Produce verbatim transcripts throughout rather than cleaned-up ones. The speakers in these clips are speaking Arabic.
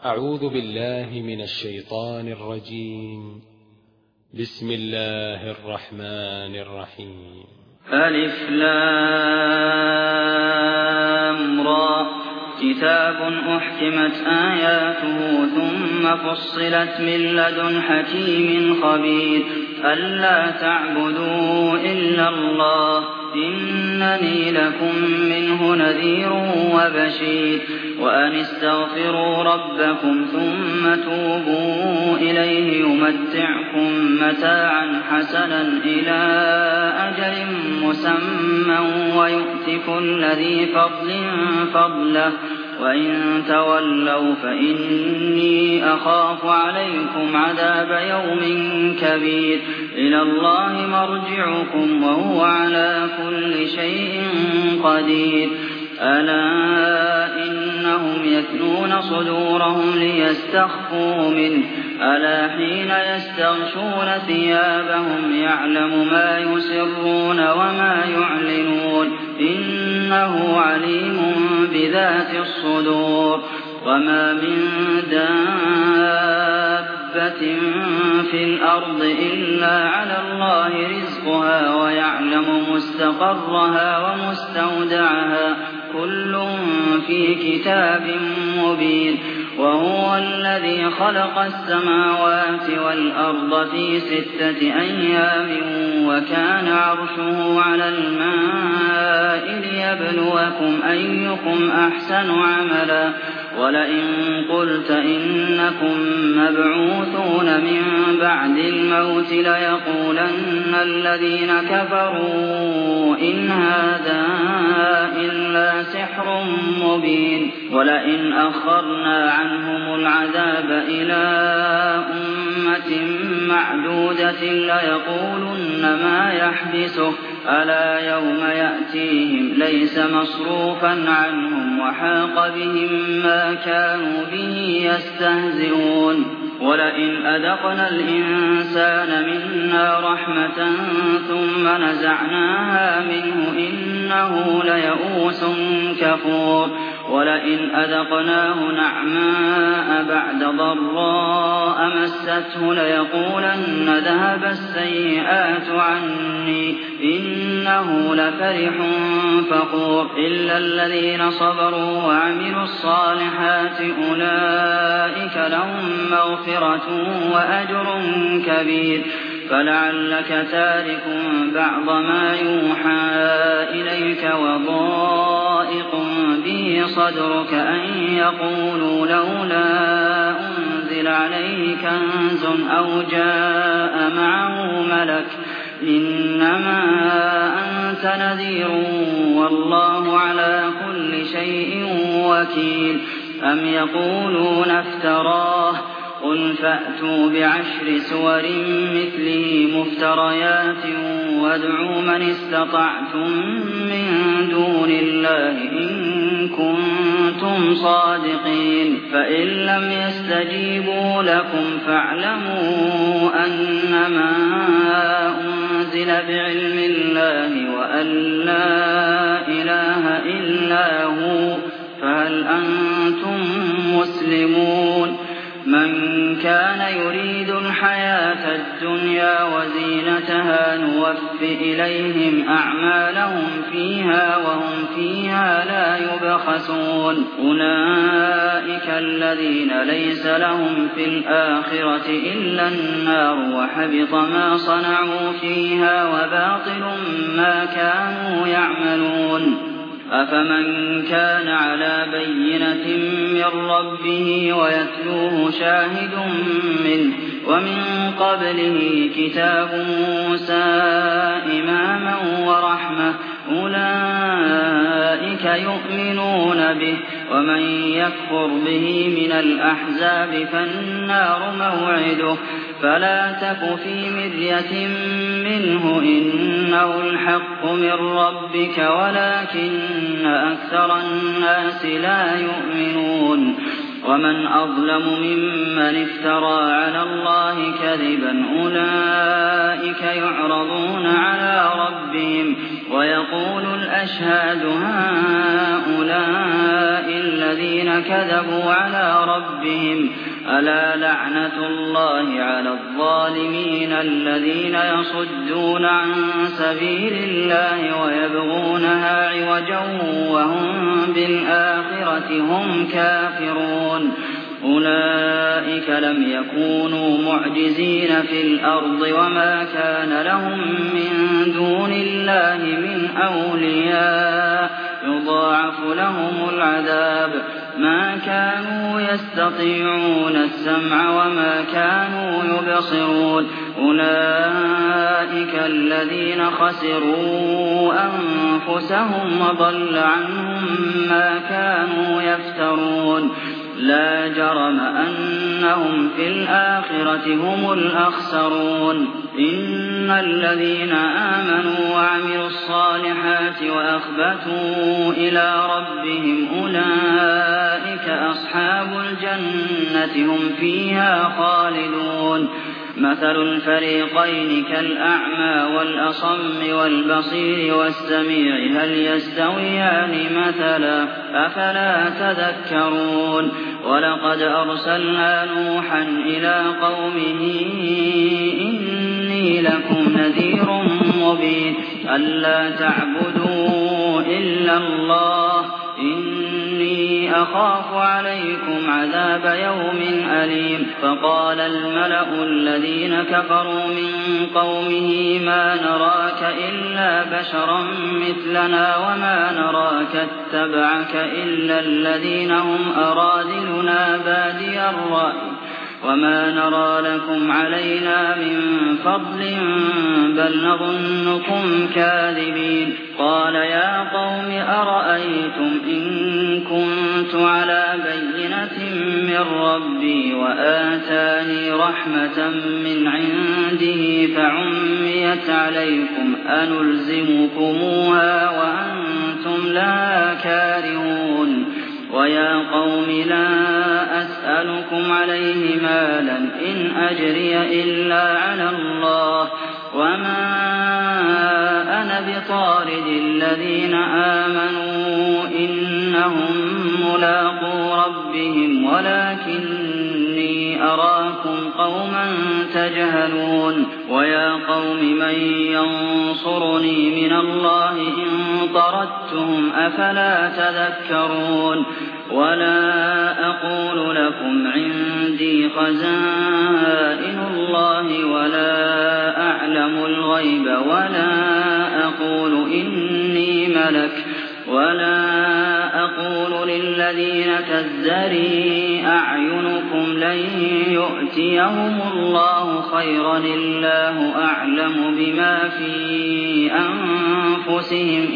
أعوذ بالله من الشيطان الرجيم. بسم الله الرحمن الرحيم. ألف لام را كتاب أحكمت آياته ثم فصلت من لدن حكيم خبير ألا تعبدوا إلا الله إنني لكم منه نذير وبشير وأن استغفروا ربكم ثم توبوا إليه يمتعكم متاعا حسنا إلى أجل مسمى ويؤت كل ذي فضل فضله وإن تولوا فإني أخاف عليكم عذاب يوم كبير إلى الله مرجعكم وهو على كل شيء قدير ألا إنهم يثنون صدورهم ليستخفوا منه ألا حين يستغشون ثيابهم يعلم ما يسرون وما يعلنون إنه عليم بذات الصدور وما من دابة في الأرض إلا على الله رزقها ويعلم مستقرها ومستودعها كل في كتاب مبين وهو الذي خلق السماوات والأرض في ستة أيام وكان عرشه على الماء ليبلوكم أيكم أحسن عملا ولئن قلت إنكم مبعوثون من بعد الموت ليقولن الذين كفروا إن هذا إلا سحر مبين ولئن أخرنا عنهم العذاب إلى أمة معدودة ليقولن ما يحبسه ألا يوم يأتيهم ليس مصروفا عنهم وحاق بهم ما كانوا به يستهزئون ولئن أذقنا الإنسان منا رحمة ثم نزعناها منه إنه ليئوس كفور ولئن أذقناه نعماء بعد ضراء مسته ليقولن ذهب السيئات عني إنه لفرح فخور إلا الذين صبروا وعملوا الصالحات أولئك لهم مغفرة وأجر كبير فلعلك تارك بعض ما يوحى إليك وضائق به صدرك أن يقولوا لولا أنزل عليه كنز أو جاء معه ملك إنما أنت نذير والله على كل شيء وكيل أم يقولون افتراه قل فأتوا بعشر سور مثله مفتريات وادعوا من استطعتم من دون الله إن كنتم صادقين فإن لم يستجيبوا لكم فاعلموا أنما أنزل بعلم الله وأن لا إله إلا هو فهل أنتم مسلمون من كان يريد الحياة الدنيا وزينتها نوف إليهم أعمالهم فيها وهم فيها لا يبخسون أولئك الذين ليس لهم في الآخرة إلا النار وحبط ما صنعوا فيها وباطل ما كانوا يعملون أفمن كان على بينة من ربه ويتلوه شاهد منه ومن قبله كتاب موسى إماما ورحمة أولئك يؤمنون به ومن يكفر به من الأحزاب فالنار موعده فلا تك في مرية منه إنه الحق من ربك ولكن أكثر الناس لا يؤمنون ومن أظلم ممن افترى على الله كذبا أولئك يعرضون على ربهم ويقول الأشهاد هؤلاء الذين الذين كذبوا على ربهم ألا لعنة الله على الظالمين الذين يصدون عن سبيل الله ويبغونها عوجا وهم بالآخرة هم كافرون أولئك لم يكونوا معجزين في الأرض وما كان لهم من دون الله من أولياء يضاعف لهم العذاب ما كانوا يستطيعون السمع وما كانوا يبصرون أولئك الذين خسروا أنفسهم وضل عنهم ما كانوا يفترون لا جرم أنهم في الآخرة هم الأخسرون إن الذين آمنوا وعملوا الصالحات وأخبتوا إلى ربهم أولئك أصحاب الجنة هم فيها خالدون مثل الفريقين كالأعمى والأصم والبصير والسميع هل يستويان مثلا أفلا تذكرون ولقد أرسلنا نوحا إلى قومه إني لكم نذير مبين ألا تعبدوا إلا الله إني أخاف عليكم عذاب يوم أليم فقال الملأ الذين كفروا من قومه ما نراك إلا بشرا مثلنا وما نراك اتبعك إلا الذين هم أرادلنا بادي الرأي وما نرى لكم علينا من فضل بل نظنكم كاذبين قال يا قوم أرأيتم إن كنت على بينة من ربي وآتاني رحمة من عنده فعميت عليكم أنلزمكموها وأنتم لا كارهون ويا قوم لا أسألكم عليه مالا إن أجري إلا على الله وما أنا بطارد الذين آمنوا إنهم ملاقو ربهم ولكني أراكم قوما تجهلون ويا قوم من ينصرني من الله إن طردتهم أفلا تذكرون ولا أقول لكم عندي خزائن الله ولا أعلم الغيب ولا أقول إني ملك ولا أقول للذين تزدري أعينكم لن يؤتيهم الله خيرا الله أعلم بما في أنفسهم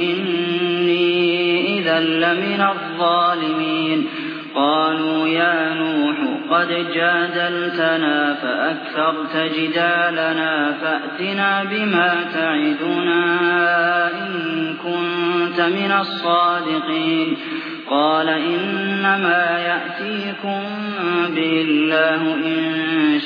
إني إذا لمن الظالمين قالوا يا نوح قد جادلتنا فأكثرت جدالنا فأتنا بما تعدنا إن كنت من الصادقين قال إنما يأتيكم به الله إن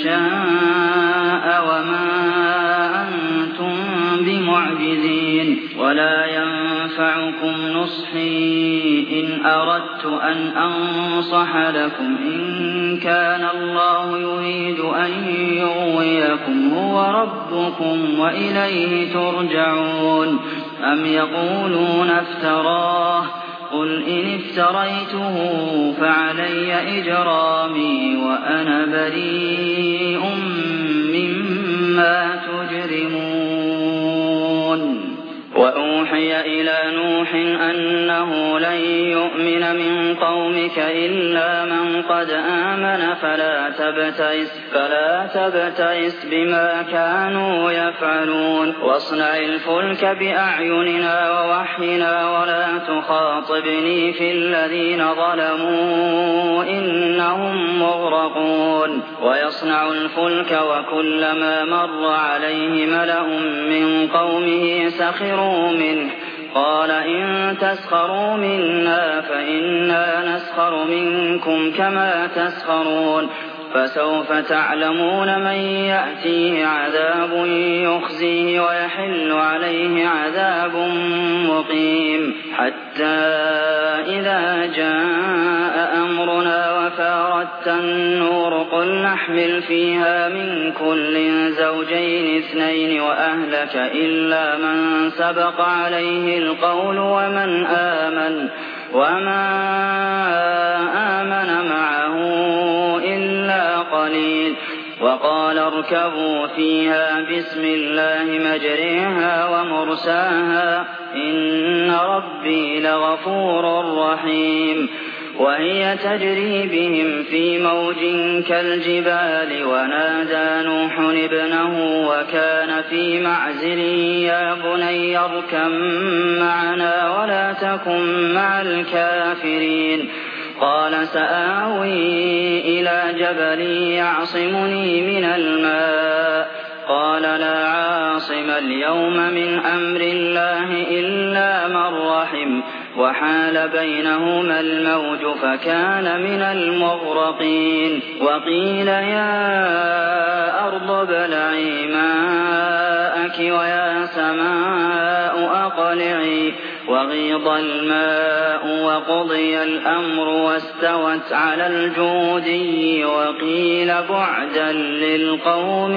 شاء وما أنتم بمعجزين ولا ينفعكم نصحي إن أردت أن أنصح لكم إن كان الله يريد أن يغويكم هو ربكم وإليه ترجعون أم يقولون افتراه قل إن افتريته فعلي إجرامي وأنا بريء مما تجرمون وأوحي إلى نوح أنه لن يؤمن من قومك إلا من قد آمن فلا تبتئس فلا تبتئس بما كانوا يفعلون واصنع الفلك بأعيننا ووحينا ولا تخاطبني في الذين ظلموا إنهم مغرقون ويصنع الفلك وكلما مر عليه ملأ من قومه سخروا منه قال إن تسخروا منا فإنا نسخر منكم كما تسخرون فسوف تعلمون من يأتيه عذاب يخزيه ويحل عليه عذاب مقيم حتى إذا جاء أمرنا وفارت النور قل نحمل فيها من كل زوجين اثنين وأهلك إلا من سبق عليه القول ومن آمن وما آمن معه إلا قليل وقال اركبوا فيها بسم الله مجريها ومرساها إن ربي لغفور رحيم وهي تجري بهم في موج كالجبال ونادى نوح ابنه وكان في معزل يا بني اركب معنا ولا تكن مع الكافرين قال سآوي إلى جبل يعصمني من الماء قال لا عاصم اليوم من أمر الله إلا من رحم وحال بينهما الموج فكان من المغرقين وقيل يا أرض ابلعي ماءك ويا سماء أقلعي وغيض الماء وقضي الأمر واستوت على الجودي وقيل بعدا للقوم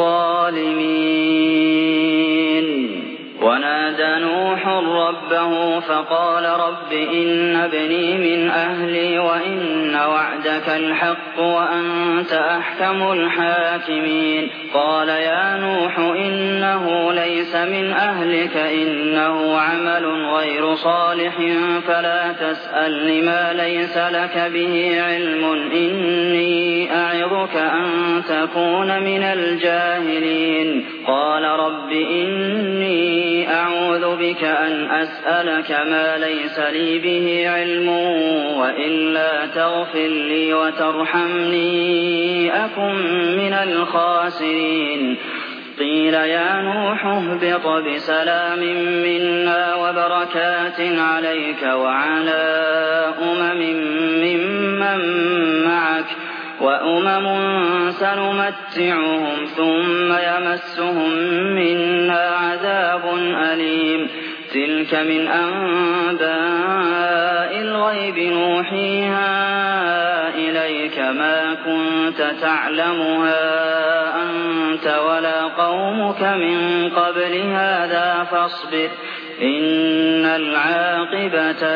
الظالمين ونادى نوح ربه فقال رب إن ابني من أهلي وإن وعدك الحق وأنت أحكم الحاكمين قال يا نوح إنه ليس من أهلك إنه عمل غير صالح فلا تسأل لما ليس لك به علم إني أعظك أن تكون من الجاهلين قال رب إني أعوذ بك أن أسألك ما ليس لي به علم وإلا تغفر لي وترحمني أكن من الخاسرين قيل يا نوح اهبط بسلام منا وبركات عليك وعلى أمم ممن معك وأمم سنمتعهم ثم يمسهم منا عذاب أليم تلك من أنباء الغيب نوحيها إليك ما كنت تعلمها أنت ولا قومك من قبل هذا فاصبر إن العاقبة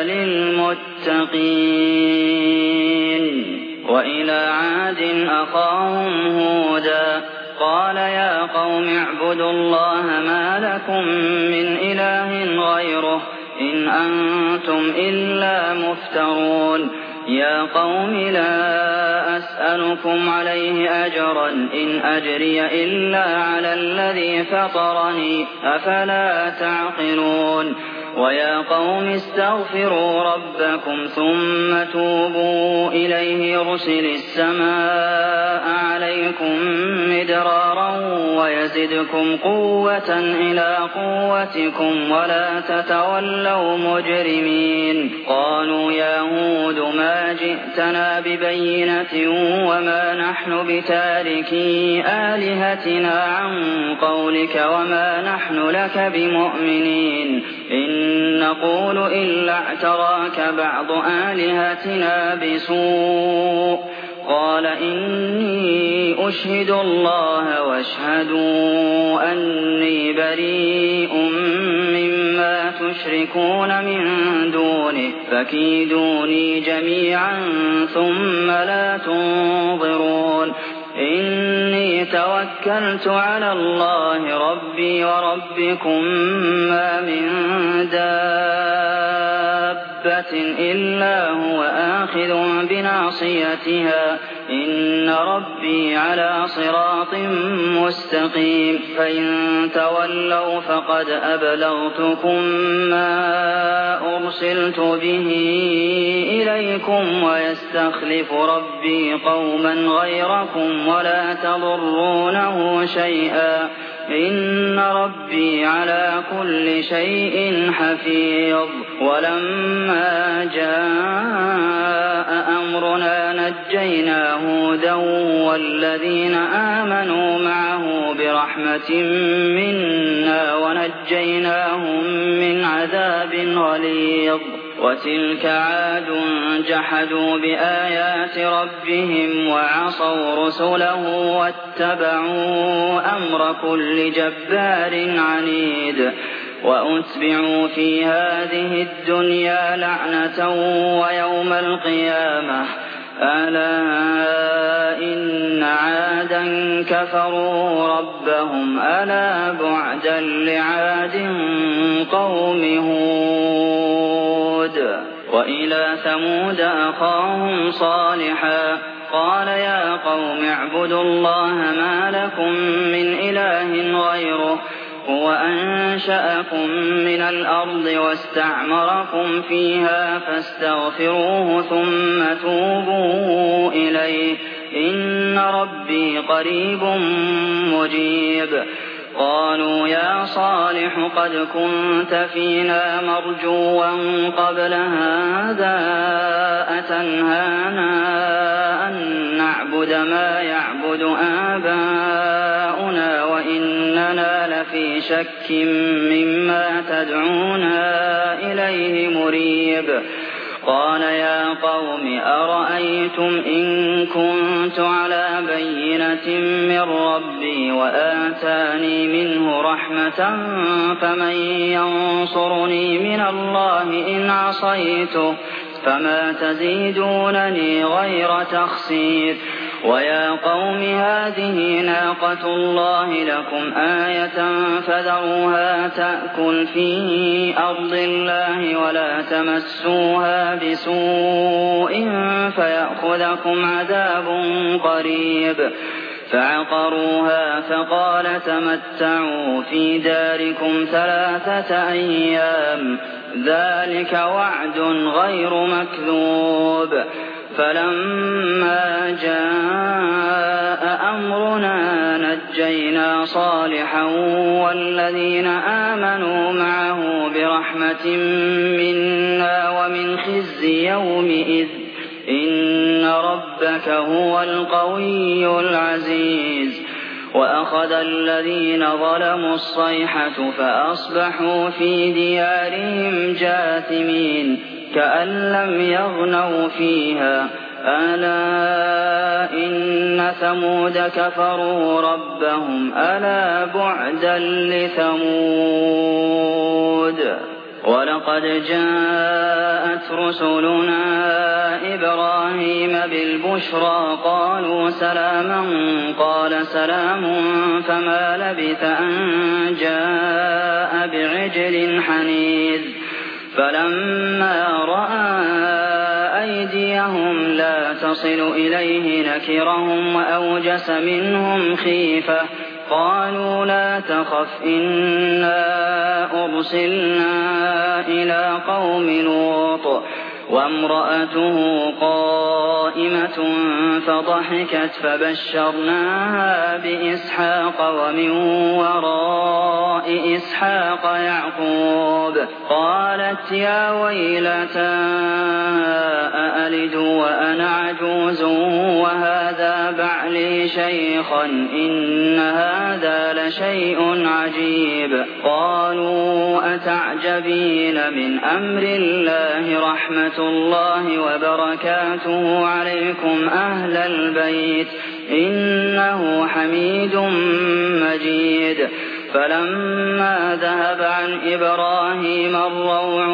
للمتقين وإلى عاد أخاهم هودا قال يا قوم اعبدوا الله ما لكم من إله غيره إن أنتم إلا مفترون يا قوم لا أسألكم عليه أجرا إن أجري إلا على الذي فطرني أفلا تعقلون ويا قوم استغفروا ربكم ثم توبوا إليه يرسل السماء عليكم مدرارا ويزدكم قوة إلى قوتكم ولا تتولوا مجرمين قالوا يا هود ما جئتنا ببينة وما نحن بتاركي آلهتنا عن قولك وما نحن لك بمؤمنين إن نقول إلا اعتراك بعض آلهتنا بسوء قال إني أشهد الله واشهدوا أني بريء مما تشركون من دونه فكيدوني جميعا ثم لا تنظرون إني توكلت على الله ربي وربكم ما من دابة إلا هو آخذ بناصيتها إن ربي على صراط مستقيم فإن تولوا فقد أبلغتكم ما أرسلت به إليكم ويستخلف ربي قوما غيركم ولا تضرونه شيئا إن ربي على كل شيء حفيظ ولما جاء أمرنا نجينا هودا والذين آمنوا معه برحمة منا ونجيناهم من عذاب غليظ وتلك عاد جحدوا بآيات ربهم وعصوا رسله واتبعوا أمر كل جبار عنيد وأتبعوا في هذه الدنيا لعنة ويوم القيامة ألا إن عادا كفروا ربهم ألا بعدا لعاد قوم هود وإلى ثمود أخاهم صالحا قال يا قوم اعبدوا الله ما لكم من إله غيره هو أنشأكم من الأرض واستعمركم فيها فاستغفروه ثم توبوا إليه إن ربي قريب مجيب قالوا يا صالح قد كنت فينا مرجوا قبل هذا أتنهانا أن نعبد ما يعبد آباؤنا وإننا لفي شك مما تدعونا إليه مريب قال يا قوم أرأيتم إن كنت على بينة من ربي وآتاني منه رحمة فمن ينصرني من الله إن عصيته فما تزيدونني غير تخسير ويا قوم هذه ناقة الله لكم آية فذروها تأكل في أرض الله ولا تمسوها بسوء فيأخذكم عذاب قريب فعقروها فقال تمتعوا في داركم ثلاثة أيام ذلك وعد غير مكذوب فلما جاء أمرنا نجينا صالحا والذين آمنوا معه برحمة منا ومن خزي يومئذ إن ربك هو القوي العزيز وأخذ الذين ظلموا الصيحة فأصبحوا في ديارهم جاثمين كأن لم يغنوا فيها ألا إن ثمود كفروا ربهم ألا بعدا لثمود ولقد جاءت رسلنا إبراهيم بالبشرى قالوا سلاما قال سلام فما لبث أن جاء بعجل حنيذ فلما رأى أيديهم لا تصل إليه نكرهم وأوجس منهم خيفة قالوا لا تخف إنا أرسلنا إلى قوم لوط وامرأته قائمة فضحكت فبشرناها بإسحاق ومن وراء إسحاق يعقوب قالت يا ويلتى أألد وأنا عجوز وهذا بعلي شيخا إن هذا لشيء عجيب قالوا أتعجبين من أمر الله رحمة الله وبركاته عليكم أهل البيت إنه حميد مجيد فلما ذهب عن إبراهيم الروع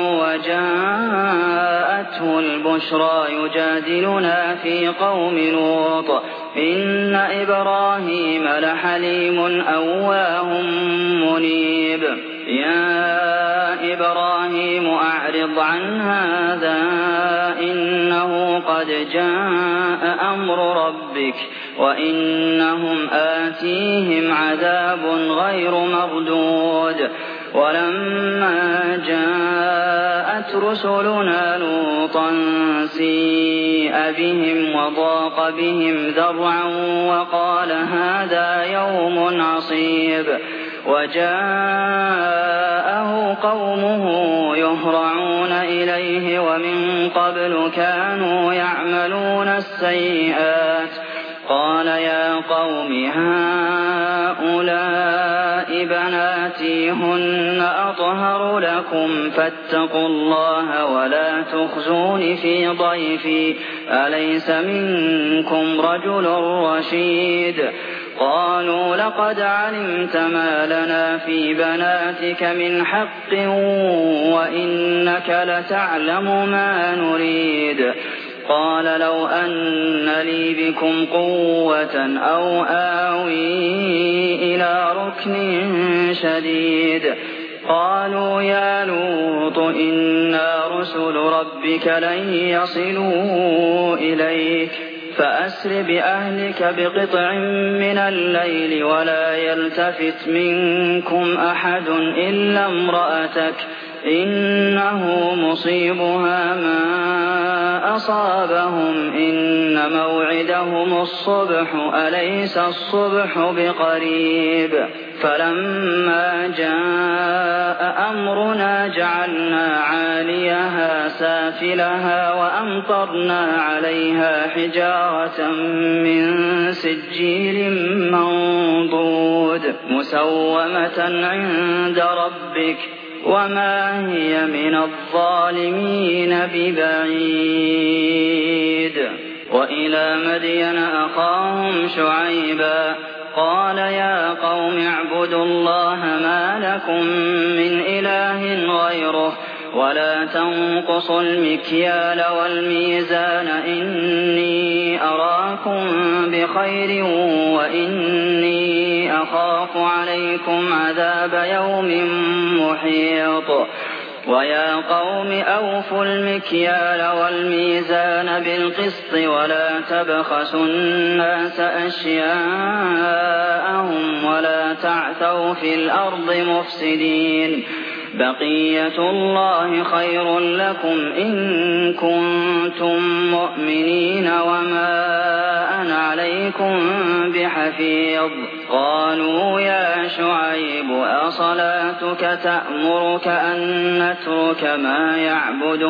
وجاءته البشرى يجادلنا في قوم لوط إن إبراهيم لحليم أواه منيب يا إبراهيم أعرض عن هذا إنه قد جاء أمر ربك وإنهم آتيهم عذاب غير مردود ولما جاءت رسلنا لوطا سيء بهم وضاق بهم ذرعا وقال هذا يوم عصيب وجاءه قومه يهرعون إليه ومن قبل كانوا يعملون السيئات قال يا قوم هؤلاء بناتي هن أطهر لكم فاتقوا الله ولا تخزون في ضيفي أليس منكم رجل رشيد قالوا لقد علمت ما لنا في بناتك من حق وإنك لتعلم ما نريد قال لو أن لي بكم قوة أو آوي إلى ركن شديد قالوا يا لوط إنا رسل ربك لن يصلوا إليك فأسر بأهلك بقطع من الليل ولا يلتفت منكم أحد إلا امرأتك إنه مصيبها ما أصابهم إن موعدهم الصبح أليس الصبح بقريب فلما جاء أمرنا جعلنا عاليها سافلها وأمطرنا عليها حجارة من سجيل منضود مسومة عند ربك وما هي من الظالمين ببعيد وإلى مدين أخاهم شعيبا قال يا قوم اعبدوا الله ما لكم من إله غيره ولا تنقصوا المكيال والميزان إني أراكم بخير وإني أخاف عليكم عذاب يوم محيط ويا قوم أوفوا المكيال والميزان بالقسط ولا تبخسوا الناس أشياءهم ولا تعثوا في الأرض مفسدين بقية الله خير لكم إن كنتم مؤمنين وما أنا عليكم بحفيظ قالوا يا شعيب أصلاتك تأمرك أن نترك ما يعبد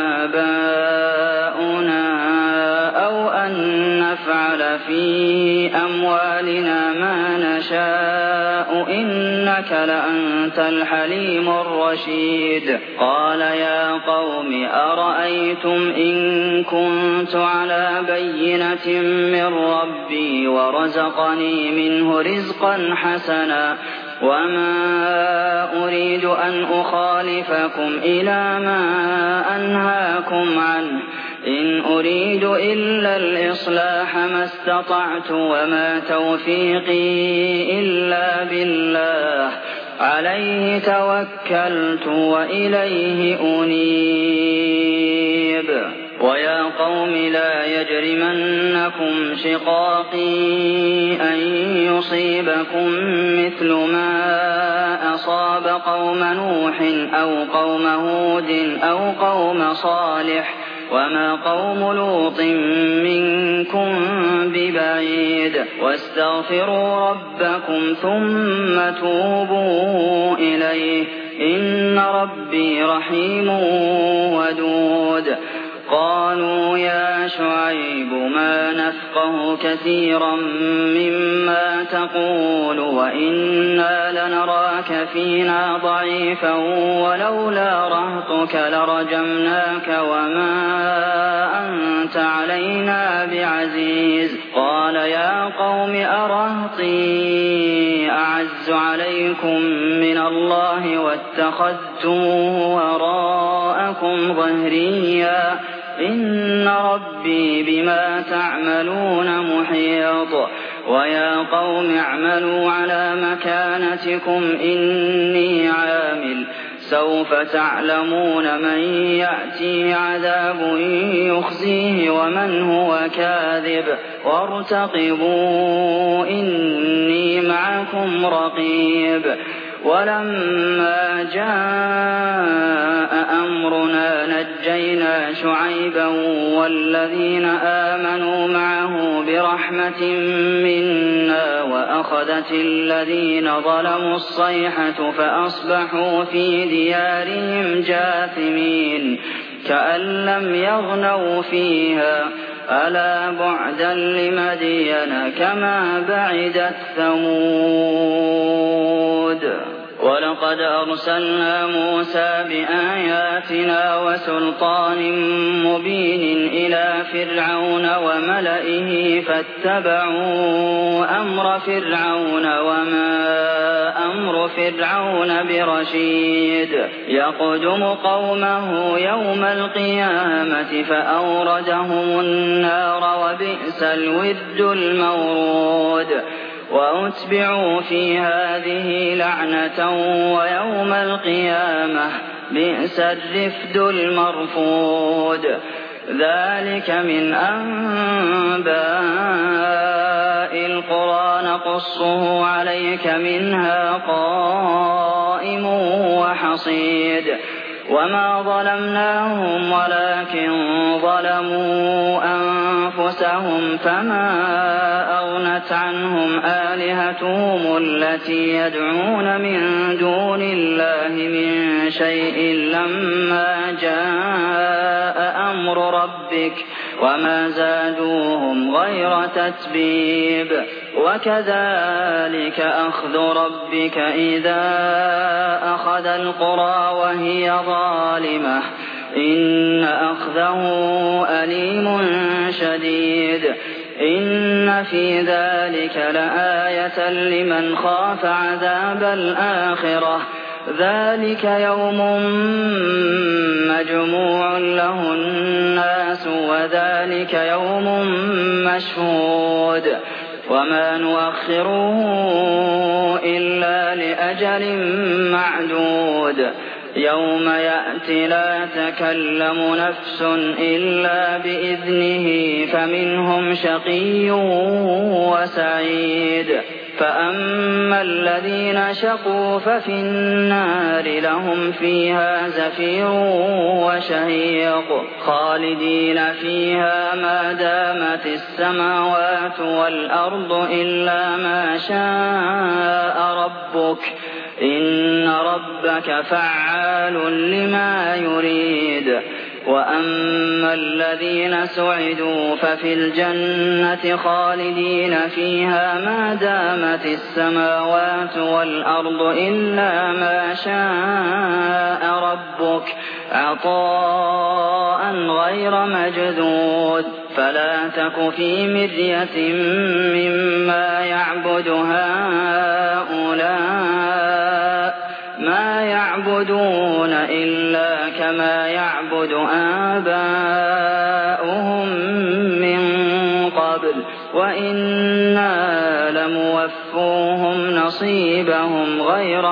آباؤنا أو أن نفعل في أموالنا ما نشاء إنك لأنت الحليم الرشيد قال يا قوم أرأيتم إن كنت على بينة من ربي ورزقني منه رزقا حسنا وما أريد أن أخالفكم إلى ما أنهاكم عنه إن أريد إلا الإصلاح ما استطعت وما توفيقي إلا بالله عليه توكلت وإليه أنيب ويا قوم لا يجرمنكم شقاقي أن يصيبكم مثل ما أصاب قوم نوح أو قوم هود أو قوم صالح وما قوم لوط منكم ببعيد واستغفروا ربكم ثم توبوا إليه إن ربي رحيم ودود قالوا يا شعيب ما نفقه كثيرا مما تقول وإنا لنراك فينا ضعيفا ولولا رهطك لرجمناك وما أنت علينا بعزيز قال يا قوم أرهطي أعز عليكم من الله واتخذتموه وراءكم ظهريا إن ربي بما تعملون محيط ويا قوم اعملوا على مكانتكم إني عامل سوف تعلمون من يأتي عذاب يخزيه ومن هو كاذب وارتقبوا إني معكم رقيب ولما جاء أمرنا نجينا شعيبا والذين آمنوا معه برحمة منا وأخذت الذين ظلموا الصيحة فأصبحوا في ديارهم جاثمين كأن لم يغنوا فيها ألا بعدا لمدين كما بعدت ثمود ولقد أرسلنا موسى بآياتنا وسلطان مبين إلى فرعون وملئه فاتبعوا أمر فرعون وما أمر فرعون برشيد يقدم قومه يوم القيامة فأوردهم النار وبئس الورد المورود وأتبعوا في هذه لعنة ويوم القيامة بئس الرفد المرفود ذلك من أنباء القرى نقصه عليك منها قائم وحصيد وما ظلمناهم ولكن ظلموا أنفسهم فما أغنت عنهم آلهتهم التي يدعون من دون الله من شيء لما جاء أمر ربك وما زادوهم غير تتبيب وكذلك أخذ ربك إذا أخذ القرى وهي ظالمة إن أخذه أليم شديد إن في ذلك لآية لمن خاف عذاب الآخرة ذلك يوم مجموع له الناس وذلك يوم مشهود وما نؤخره إلا لأجل معدود يوم يأتي لا تكلم نفس إلا بإذنه فمنهم شقي وسعيد فأما الذين شقوا ففي النار لهم فيها زفير وشهيق خالدين فيها ما دامت السماوات والأرض إلا ما شاء ربك إن ربك فعال لما يريد وأما الذين سعدوا ففي الجنة خالدين فيها ما دامت السماوات والأرض إلا ما شاء ربك عطاء غير مجذوذ فلا تك في مرية مما يعبد هؤلاء ما يعبدون إلا كما يعبد آباؤهم من قبل وإنا لموفوهم نصيبهم غير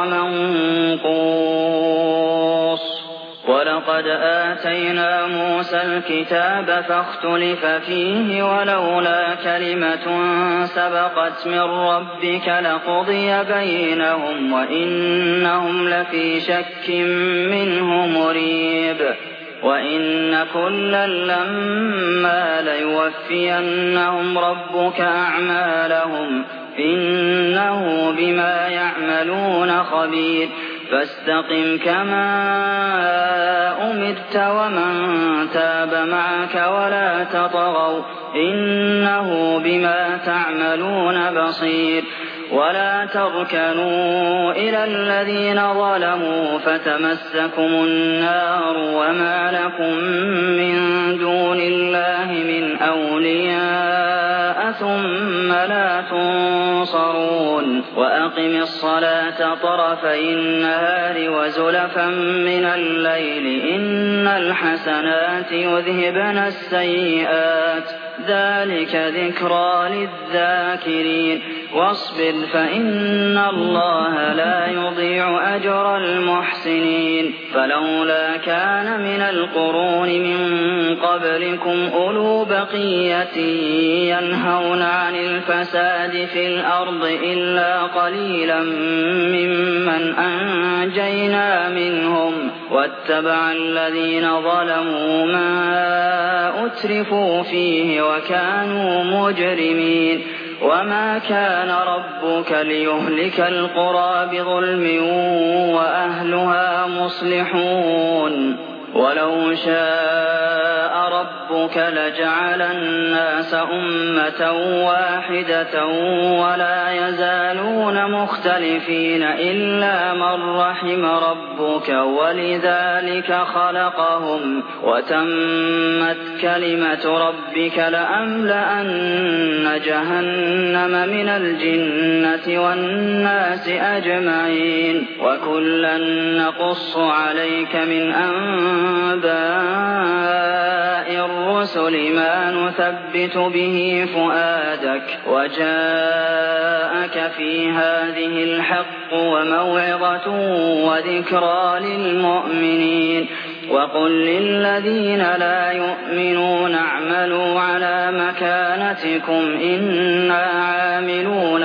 منقوص ولقد آتينا موسى الكتاب فاختلف فيه ولولا كلمة سبقت من ربك لقضي بينهم وإنهم لفي شك منه مريب وإن كلا لما ليوفينهم ربك أعمالهم إنه بما يعملون خبير فاستقم كما أمرت ومن تاب معك ولا تطغوا إنه بما تعملون بصير ولا تركنوا إلى الذين ظلموا فتمسكم النار وما لكم من دون الله من أولياء ثم لا تنصرون وأقم الصلاة طرفي النهار وزلفا من الليل إن الحسنات يذهبن السيئات ذلك ذكرى للذاكرين واصبر فإن الله لا يضيع أجر المحسنين فلولا كان من القرون من قبلكم أولو بقية ينهون عن الفساد في الأرض إلا قليلا ممن أنجينا منهم واتبع الذين ظلموا ما أترفوا فيه وكانوا مجرمين وما كان ربك ليهلك القرى بظلم وأهلها مصلحون ولو شاء ربك لجعل الناس أمة واحدة ولا يزالون مختلفين إلا من رحم ربك ولذلك خلقهم وتمت كلمة ربك لأملأن جهنم من الجنة والناس أجمعين وكلا نقص عليك من أنباء الرسل ما نثبت به فؤادك وجاءك في هذه الحق وموعظة وذكرى للمؤمنين وقل للذين لا يؤمنون اعملوا على مكانتكم إنا عاملون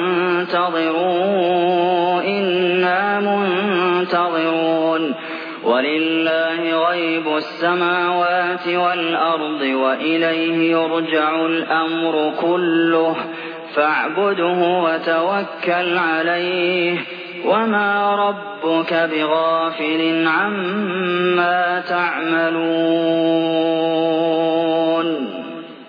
وانتظروا إنا منتظرون ولله غيب السماوات والأرض وإليه يرجع الأمر كله فاعبده وتوكل عليه وما ربك بغافل عما تعملون